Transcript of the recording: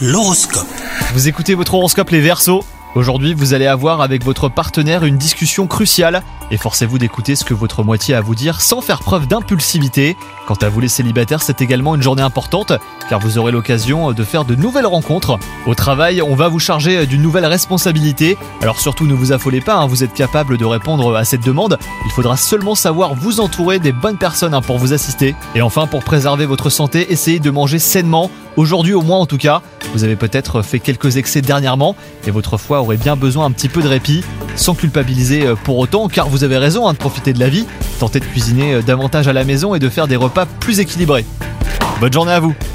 L'horoscope. Vous écoutez votre horoscope les Verseaux. Aujourd'hui, vous allez avoir avec votre partenaire une discussion cruciale. Efforcez-vous d'écouter ce que votre moitié a à vous dire sans faire preuve d'impulsivité. Quant à vous les célibataires, c'est également une journée importante car vous aurez l'occasion de faire de nouvelles rencontres. Au travail, on va vous charger d'une nouvelle responsabilité. Alors surtout ne vous affolez pas, vous êtes capable de répondre à cette demande. Il faudra seulement savoir vous entourer des bonnes personnes pour vous assister. Et enfin, pour préserver votre santé, essayez de manger sainement. Aujourd'hui au moins en tout cas, vous avez peut-être fait quelques excès dernièrement et votre foie aurait bien besoin un petit peu de répit, sans culpabiliser pour autant, car vous avez raison de profiter de la vie. Tentez de cuisiner davantage à la maison et de faire des repas plus équilibrés. Bonne journée à vous!